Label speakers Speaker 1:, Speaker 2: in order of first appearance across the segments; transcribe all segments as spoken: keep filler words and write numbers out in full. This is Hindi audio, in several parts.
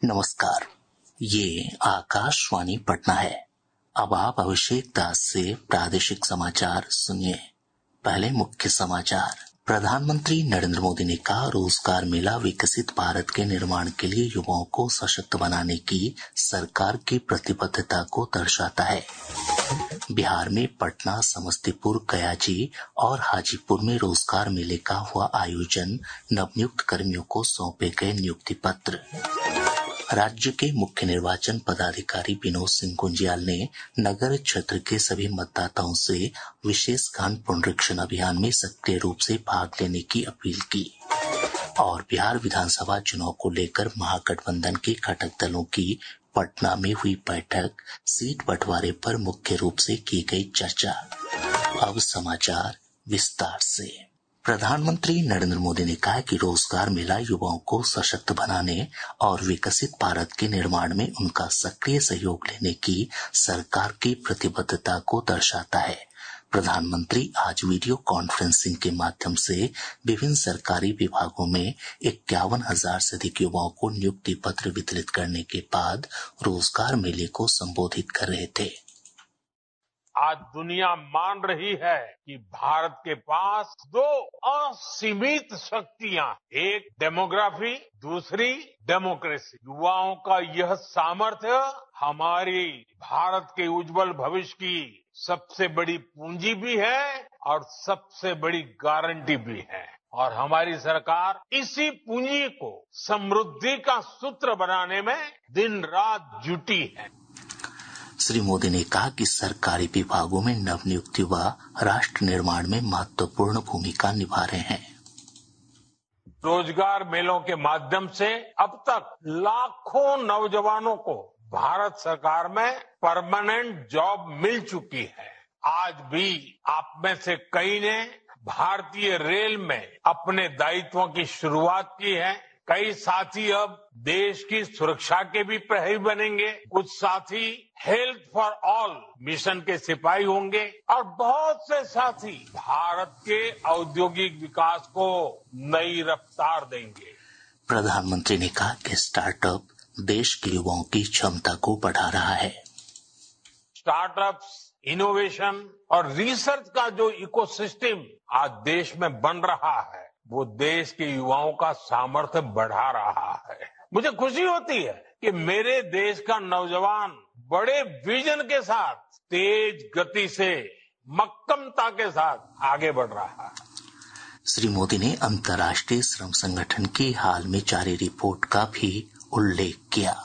Speaker 1: नमस्कार, ये आकाशवाणी पटना है। अब आप अभिषेक दास से प्रादेशिक समाचार सुनिए। पहले मुख्य समाचार। प्रधानमंत्री नरेंद्र मोदी ने कहा, रोजगार मेला विकसित भारत के निर्माण के लिए युवाओं को सशक्त बनाने की सरकार की प्रतिबद्धता को दर्शाता है। बिहार में पटना, समस्तीपुर, कयाची और हाजीपुर में रोजगार मेले का हुआ आयोजन। नवनियुक्त कर्मियों को सौंपे गए नियुक्ति पत्र। राज्य के मुख्य निर्वाचन पदाधिकारी विनोद सिंह गुंजियाल ने नगर क्षेत्र के सभी मतदाताओं से विशेष गहन पुनरीक्षण अभियान में सक्रिय रूप से भाग लेने की अपील की। और बिहार विधानसभा चुनाव को लेकर महागठबंधन के घटक दलों की पटना में हुई बैठक। सीट बंटवारे पर मुख्य रूप से की गई चर्चा। अब समाचार विस्तार से। प्रधानमंत्री नरेंद्र मोदी ने कहा कि रोजगार मेला युवाओं को सशक्त बनाने और विकसित भारत के निर्माण में उनका सक्रिय सहयोग लेने की सरकार की प्रतिबद्धता को दर्शाता है। प्रधानमंत्री आज वीडियो कॉन्फ्रेंसिंग के माध्यम से विभिन्न सरकारी विभागों में इक्यावन हजार से अधिक युवाओं को नियुक्ति पत्र वितरित करने के बाद रोजगार मेले को संबोधित कर रहे थे।
Speaker 2: आज दुनिया मान रही है कि भारत के पास दो असीमित शक्तियां, एक डेमोग्राफी, दूसरी डेमोक्रेसी। युवाओं का यह सामर्थ्य हमारी भारत के उज्जवल भविष्य की सबसे बड़ी पूंजी भी है और सबसे बड़ी गारंटी भी है। और हमारी सरकार इसी पूंजी को समृद्धि का सूत्र बनाने में दिन रात जुटी है।
Speaker 1: श्री मोदी ने कहा कि सरकारी विभागों में नवनियुक्त युवा राष्ट्र निर्माण में महत्वपूर्ण भूमिका निभा रहे हैं।
Speaker 2: रोजगार मेलों के माध्यम से अब तक लाखों नौजवानों को भारत सरकार में परमानेंट जॉब मिल चुकी है। आज भी आप में से कई ने भारतीय रेल में अपने दायित्वों की शुरुआत की है। कई साथी अब देश की सुरक्षा के भी प्रहरी बनेंगे, कुछ साथी हेल्थ फॉर ऑल मिशन के सिपाही होंगे और बहुत से साथी भारत के औद्योगिक विकास को नई रफ्तार देंगे।
Speaker 1: प्रधानमंत्री ने कहा कि स्टार्टअप देश के युवाओं की क्षमता को बढ़ा रहा है।
Speaker 2: स्टार्टअप्स, इनोवेशन और रिसर्च का जो इकोसिस्टम आज देश में बन रहा है, वो देश के युवाओं का सामर्थ्य बढ़ा रहा है। मुझे खुशी होती है कि मेरे देश का नौजवान बड़े विजन के साथ, तेज गति से, मक्कमता के साथ आगे बढ़ रहा है।
Speaker 1: श्री मोदी ने अंतर्राष्ट्रीय श्रम संगठन की हाल में जारी रिपोर्ट का भी उल्लेख किया।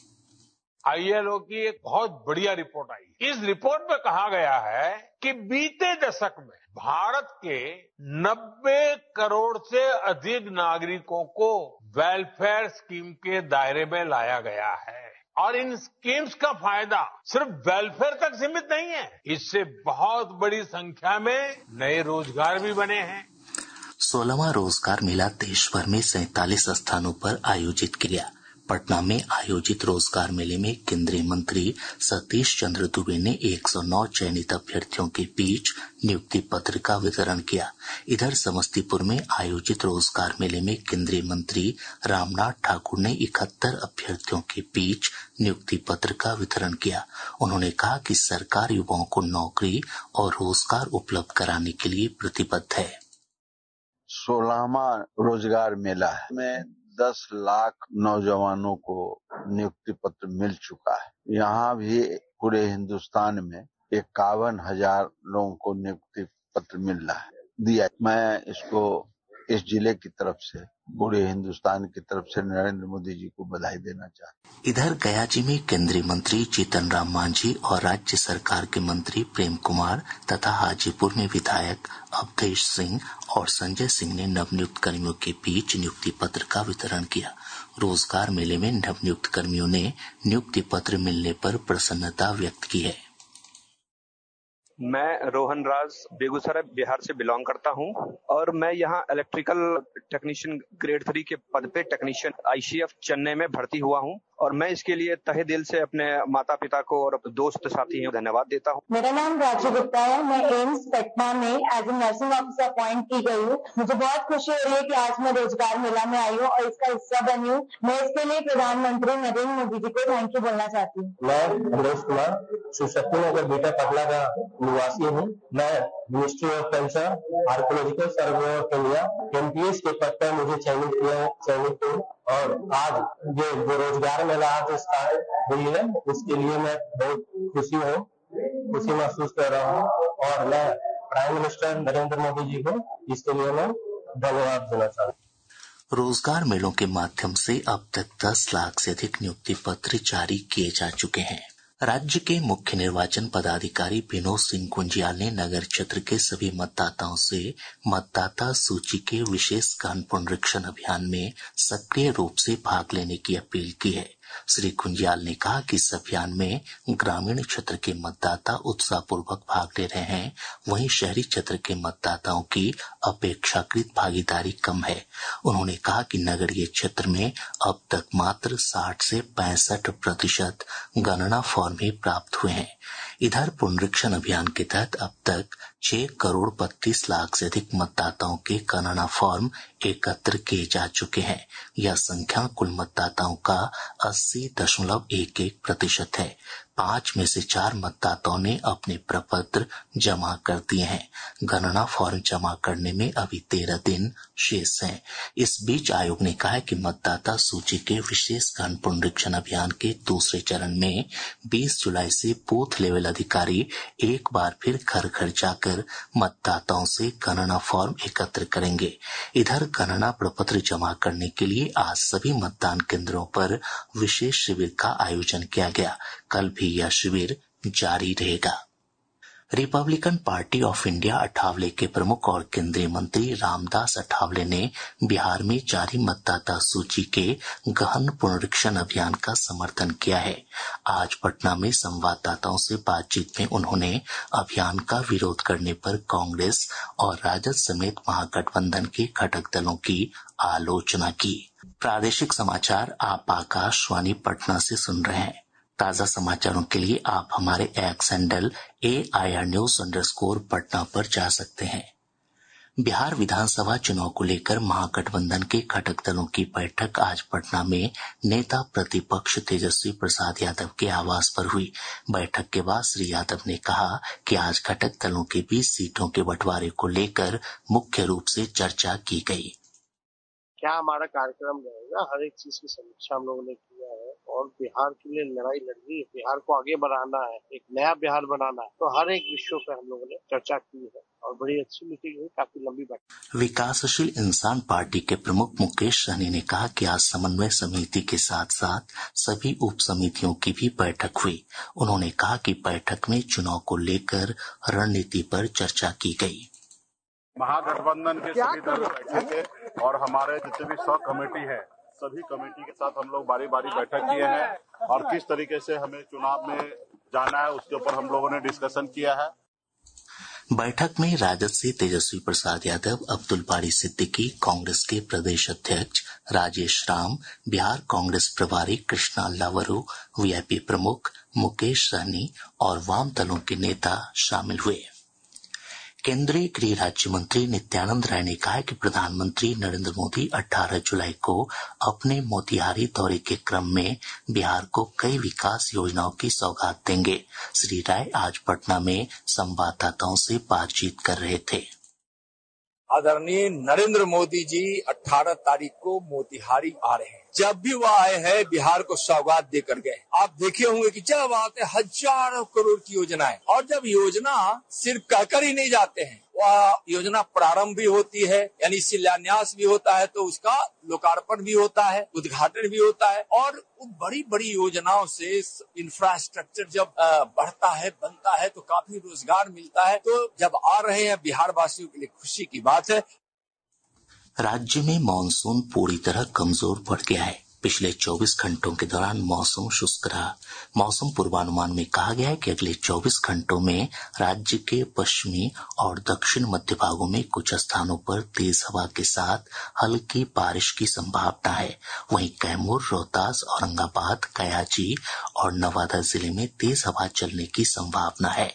Speaker 2: आई एल ओ की एक बहुत बढ़िया रिपोर्ट आई। इस रिपोर्ट में कहा गया है कि बीते दशक में भारत के नब्बे करोड़ से अधिक नागरिकों को वेलफेयर स्कीम के दायरे में लाया गया है। और इन स्कीम्स का फायदा सिर्फ वेलफेयर तक सीमित नहीं है, इससे बहुत बड़ी संख्या में नए रोजगार भी बने हैं।
Speaker 1: सोलहवां रोजगार मेला देश भर में सैंतालीस स्थानों पर आयोजित किया। पटना में आयोजित रोजगार मेले में केंद्रीय मंत्री सतीश चंद्र दुबे ने एक सौ नौ चयनित अभ्यर्थियों के बीच नियुक्ति पत्र का वितरण किया। इधर समस्तीपुर में आयोजित रोजगार मेले में केंद्रीय मंत्री रामनाथ ठाकुर ने इकहत्तर अभ्यर्थियों के बीच नियुक्ति पत्र का वितरण किया। उन्होंने कहा कि सरकार युवाओं को नौकरी और रोजगार उपलब्ध कराने के लिए प्रतिबद्ध है।
Speaker 3: सोलहवां रोजगार मेला में दस लाख नौजवानों को नियुक्ति पत्र मिल चुका है। यहाँ भी पूरे हिंदुस्तान में इक्यावन हजार लोगों को नियुक्ति पत्र मिल रहा है दिया। मैं इसको इस जिले की तरफ से, पूरे हिंदुस्तान की तरफ से नरेंद्र मोदी जी को बधाई देना चाहता हूँ।
Speaker 1: इधर कयाची में केंद्रीय मंत्री जीतन राम मांझी और राज्य सरकार के मंत्री प्रेम कुमार तथा हाजीपुर में विधायक अवधेश सिंह और संजय सिंह ने नवनियुक्त कर्मियों के बीच नियुक्ति पत्र का वितरण किया। रोजगार मेले में नवनियुक्त कर्मियों ने नियुक्ति पत्र मिलने पर प्रसन्नता व्यक्त की है।
Speaker 4: मैं रोहन राज बेगूसराय बिहार से बिलोंग करता हूं और मैं यहां इलेक्ट्रिकल टेक्नीशियन ग्रेड थ्री के पद पे technician I C F Chennai में भर्ती हुआ हूं और मैं इसके लिए तहे दिल से अपने माता पिता को और दोस्त साथी को धन्यवाद देता हूँ।
Speaker 5: मेरा नाम राजू गुप्ता है। मैं एम्स पटना में as a nursing officer appoint की गई हूँ। मुझे बहुत खुशी हो रही है कि आज मैं रोजगार मेला में आई हूँ और इसका हिस्सा बनी हूँ। मैं इसके लिए प्रधानमंत्री नरेंद्र मोदी जी को थैंक यू बोलना चाहती हूँ।
Speaker 6: मैं अमरेश कुमार शिवशक्ति नगर बीटा पटना का निवासी हूँ। मैं ministry of culture archaeological survey of India MPS के पद पर मुझे चयनित किया चयनित हूँ और आज जो जो रोजगार मेला आज स्टार्ट हुई है उसके लिए मैं बहुत खुशी हूँ खुशी महसूस कर रहा हूँ और मैं प्राइम मिनिस्टर नरेंद्र मोदी जी को इसके लिए मैं धन्यवाद देना चाहता हूँ।
Speaker 1: रोजगार मेलों के माध्यम से अब तक दस लाख से अधिक नियुक्ति पत्र जारी किए जा चुके हैं। राज्य के मुख्य निर्वाचन पदाधिकारी विनोद सिंह कुंजियाल ने नगर क्षेत्र के सभी मतदाताओं से मतदाता सूची के विशेष गहन पुनरीक्षण अभियान में सक्रिय रूप से भाग लेने की अपील की है। श्री कुंजियाल ने कहा कि इस अभियान में ग्रामीण क्षेत्र के मतदाता उत्साहपूर्वक भाग ले रहे हैं, वहीं शहरी क्षेत्र के मतदाताओं की अपेक्षाकृत भागीदारी कम है। उन्होंने कहा कि नगरीय क्षेत्र में अब तक मात्र साठ से पैंसठ प्रतिशत गणना फॉर्म ही प्राप्त हुए हैं। इधर पुनरीक्षण अभियान के तहत अब तक छह करोड़ बत्तीस लाख से अधिक मतदाताओं के गणना फॉर्म एकत्र किए जा चुके हैं। यह संख्या कुल मतदाताओं का अस्सी दशमलव एक एक प्रतिशत है। पांच में से चार मतदाताओं ने अपने प्रपत्र जमा कर दिए हैं। गणना फॉर्म जमा करने में अभी तेरह दिन शेष हैं। इस बीच आयोग ने कहा है कि मतदाता सूची के विशेष गहन पुनरीक्षण अभियान के दूसरे चरण में बीस जुलाई से बूथ लेवल अधिकारी एक बार फिर घर घर जाकर मतदाताओं से गणना फॉर्म एकत्र करेंगे। इधर गणना प्रपत्र जमा करने के लिए आज सभी मतदान केंद्रों पर विशेष शिविर का आयोजन किया गया। कल भी यह शिविर जारी रहेगा। Republican party of India Athawale के प्रमुख और केंद्रीय मंत्री रामदास अठावले ने बिहार में जारी मतदाता सूची के गहन पुनरीक्षण अभियान का समर्थन किया है। आज पटना में संवाददाताओं से बातचीत में उन्होंने अभियान का विरोध करने पर कांग्रेस और राजद समेत महागठबंधन के घटक दलों की आलोचना की। प्रादेशिक समाचार आप आकाशवाणी पटना से सुन रहे हैं। ताजा समाचारों के लिए आप हमारे X handle A I R news underscore Patna पर जा सकते हैं। बिहार विधानसभा चुनाव को लेकर महागठबंधन के घटक दलों की बैठक आज पटना में नेता प्रतिपक्ष तेजस्वी प्रसाद यादव के आवास पर हुई। बैठक के बाद श्री यादव ने कहा कि आज घटक दलों के बीच सीटों के बंटवारे को लेकर मुख्य रूप से चर्चा की गई।
Speaker 7: क्या हमारा कार्यक्रम रहेगा, हर एक चीज की समीक्षा हम लोगों ने किया है और बिहार के लिए लड़ाई लड़नी है, बिहार को आगे बढ़ाना है, एक नया बिहार बनाना है, तो हर एक विषयों पे हम लोगों ने चर्चा की है और बड़ी अच्छी मीटिंग हुई, काफी लंबी बैठक।
Speaker 1: विकासशील इंसान पार्टी के प्रमुख मुकेश सहनी ने कहा कि आज समन्वय समिति के साथ साथ सभी उप समितियों की भी बैठक हुई। उन्होंने कहा कि बैठक में चुनाव को लेकर रणनीति पर चर्चा की गई।
Speaker 8: महागठबंधन के सभी दल बैठे थे और हमारे जितने भी सब कमेटी है सभी कमेटी के साथ हम लोग बारी बारी बैठक किए हैं और किस तरीके से हमें चुनाव में जाना है उसके ऊपर हम लोगों ने डिस्कशन किया है।
Speaker 1: बैठक में राजद से तेजस्वी प्रसाद यादव, अब्दुल बारी सिद्दीकी, कांग्रेस के प्रदेश अध्यक्ष राजेश राम, बिहार कांग्रेस प्रभारी कृष्णा लावरू, वीआईपी प्रमुख मुकेश सहनी और वाम दलों के नेता शामिल हुए। केंद्रीय गृह राज्य मंत्री नित्यानंद राय ने कहा है कि प्रधानमंत्री नरेंद्र मोदी अठारह जुलाई को अपने मोतिहारी दौरे के क्रम में बिहार को कई विकास योजनाओं की सौगात देंगे। श्री राय आज पटना में संवाददाताओं से बातचीत कर रहे थे।
Speaker 9: आदरणीय नरेंद्र मोदी जी अठारह तारीख को मोतिहारी आ रहे हैं। जब भी वो आए हैं बिहार को सौगात देकर गए। आप देखे होंगे कि जब आते हजारों करोड़ की योजनाएं और जब योजना सिर्फ कहकर ही नहीं जाते हैं, वह योजना प्रारंभ भी होती है यानी शिलान्यास भी होता है तो उसका लोकार्पण भी होता है, उद्घाटन भी होता है और बड़ी बड़ी योजनाओं से इंफ्रास्ट्रक्चर जब बढ़ता है बनता है तो काफी रोजगार मिलता है। तो जब आ रहे हैं बिहार वासियों के लिए खुशी की बात है।
Speaker 1: राज्य में मानसून पूरी तरह कमजोर पड़ गया है। पिछले चौबीस घंटों के दौरान मौसम शुष्क रहा। मौसम पूर्वानुमान में कहा गया है कि अगले चौबीस घंटों में राज्य के पश्चिमी और दक्षिण मध्य भागों में कुछ स्थानों पर तेज हवा के साथ हल्की बारिश की संभावना है। वहीं कैमूर, रोहतास, औरंगाबाद, कयाची और नवादा जिले में तेज हवा चलने की संभावना है।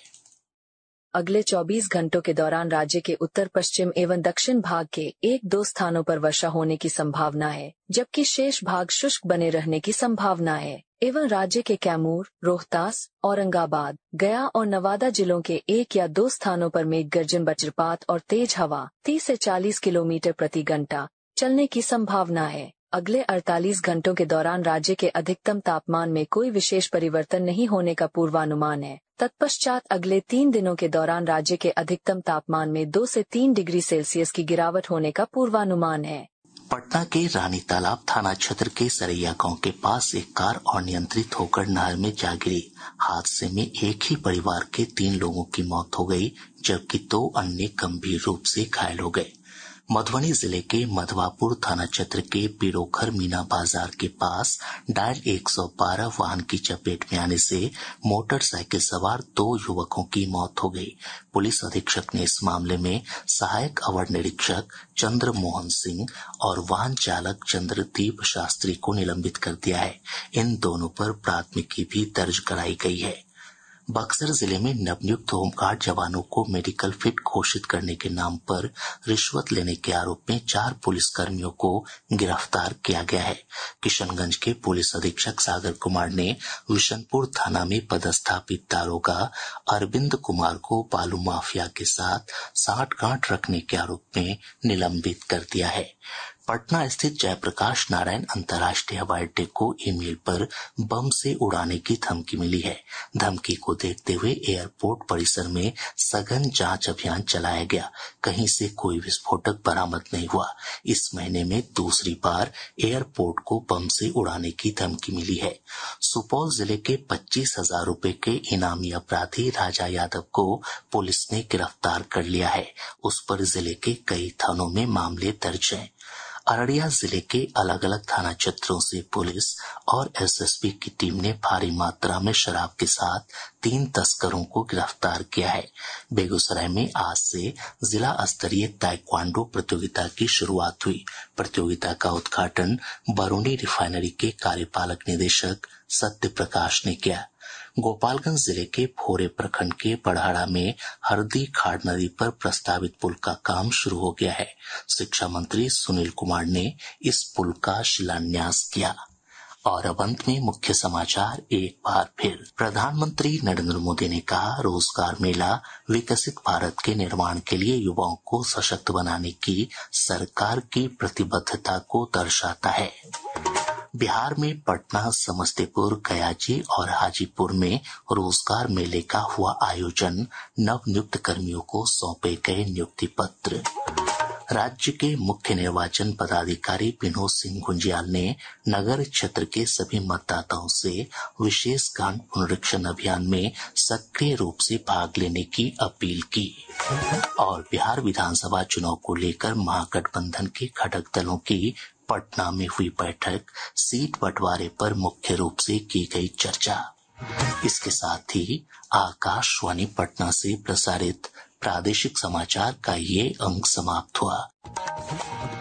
Speaker 10: अगले चौबीस घंटों के दौरान राज्य के उत्तर पश्चिम एवं दक्षिण भाग के एक दो स्थानों पर वर्षा होने की संभावना है, जबकि शेष भाग शुष्क बने रहने की संभावना है। एवं राज्य के कैमूर, रोहतास, औरंगाबाद, गया और नवादा जिलों के एक या दो स्थानों पर मेघ गर्जन, वज्रपात और तेज हवा तीस से चालीस किलोमीटर प्रति घंटा चलने की संभावना है। अगले अड़तालीस घंटों के दौरान राज्य के अधिकतम तापमान में कोई विशेष परिवर्तन नहीं होने का पूर्वानुमान है। तत्पश्चात अगले तीन दिनों के दौरान राज्य के अधिकतम तापमान में दो से तीन डिग्री सेल्सियस की गिरावट होने का पूर्वानुमान है।
Speaker 1: पटना के रानी तालाब थाना क्षेत्र के सरैया गांव के पास एक कार अनियंत्रित होकर नहर में जा गिरी। हादसे में एक ही परिवार के तीन लोगों की मौत हो गई, जबकि दो अन्य गंभीर रूप से घायल हो गए। मधुबनी जिले के मधवापुर थाना क्षेत्र के पीरोखर मीना बाजार के पास डायल एक सौ बारह वाहन की चपेट में आने से मोटरसाइकिल सवार दो युवकों की मौत हो गई। पुलिस अधीक्षक ने इस मामले में सहायक अवर निरीक्षक चंद्र मोहन सिंह और वाहन चालक चंद्रदीप शास्त्री को निलंबित कर दिया है। इन दोनों पर प्राथमिकी भी दर्ज कराई गई है। बक्सर जिले में नवनियुक्त होमगार्ड जवानों को मेडिकल फिट घोषित करने के नाम पर रिश्वत लेने के आरोप में चार पुलिसकर्मियों को गिरफ्तार किया गया है। किशनगंज के पुलिस अधीक्षक सागर कुमार ने विशनपुर थाना में पदस्थापित दारोगा अरविंद कुमार को बालू माफिया के साथ साठगांठ रखने के आरोप में निलंबित कर दिया है। पटना स्थित जयप्रकाश नारायण अंतर्राष्ट्रीय हवाई अड्डे को ईमेल पर बम से उड़ाने की धमकी मिली है। धमकी को देखते हुए एयरपोर्ट परिसर में सघन जांच अभियान चलाया गया। कहीं से कोई विस्फोटक बरामद नहीं हुआ। इस महीने में दूसरी बार एयरपोर्ट को बम से उड़ाने की धमकी मिली है। सुपौल जिले के पच्चीस हजार रूपये के इनामी अपराधी राजा यादव को पुलिस ने गिरफ्तार कर लिया है। उस पर जिले के कई थानों में मामले दर्ज हैं। अररिया जिले के अलग अलग थाना क्षेत्रों से पुलिस और एसएसबी की टीम ने भारी मात्रा में शराब के साथ तीन तस्करों को गिरफ्तार किया है। बेगूसराय में आज से जिला स्तरीय ताइक्वांडो प्रतियोगिता की शुरुआत हुई। प्रतियोगिता का उद्घाटन बरौनी रिफाइनरी के कार्यपालक निदेशक सत्य प्रकाश ने किया। गोपालगंज जिले के भोरे प्रखंड के बड़हाड़ा में हरदी खाड़ नदी पर प्रस्तावित पुल का काम शुरू हो गया है। शिक्षा मंत्री सुनील कुमार ने इस पुल का शिलान्यास किया। और अब अंत में मुख्य समाचार एक बार फिर। प्रधानमंत्री नरेंद्र मोदी ने कहा, रोजगार मेला विकसित भारत के निर्माण के लिए युवाओं को सशक्त बनाने की सरकार की प्रतिबद्धता को दर्शाता है। बिहार में पटना, समस्तीपुर, कयाची और हाजीपुर में रोजगार मेले का हुआ आयोजन। नवनियुक्त कर्मियों को सौंपे गए नियुक्ति पत्र। राज्य के मुख्य निर्वाचन पदाधिकारी विनोद सिंह गुंजियाल ने नगर क्षेत्र के सभी मतदाताओं से विशेष गांठ पुनरीक्षण अभियान में सक्रिय रूप से भाग लेने की अपील की। और बिहार विधानसभा चुनाव को लेकर महागठबंधन के घटक दलों की पटना में हुई बैठक। सीट बंटवारे पर मुख्य रूप से की गई चर्चा। इसके साथ ही आकाशवाणी पटना से प्रसारित प्रादेशिक समाचार का ये अंक समाप्त हुआ।